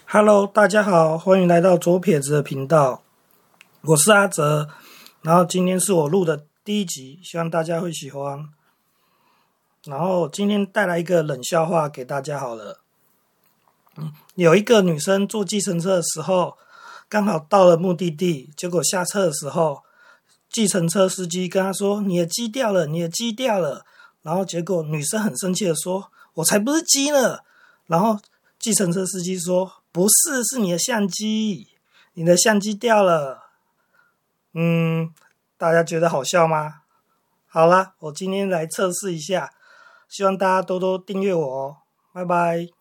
Hello，大家好，欢迎来到左撇子的频道，我是阿哲。然后今天是我录的第一集，希望大家会喜欢。然后今天带来一个冷笑话给大家好了。有一个女生坐计程车的时候，刚好到了目的地，结果下车的时候，计程车司机跟她说：“你的鸡掉了，你的鸡掉了。”然后结果女生很生气的说：“我才不是鸡呢！”然后计程车司机说：“不是，是你的相机，你的相机掉了。”大家觉得好笑吗？好啦，我今天来测试一下，希望大家多多订阅我哦，拜拜。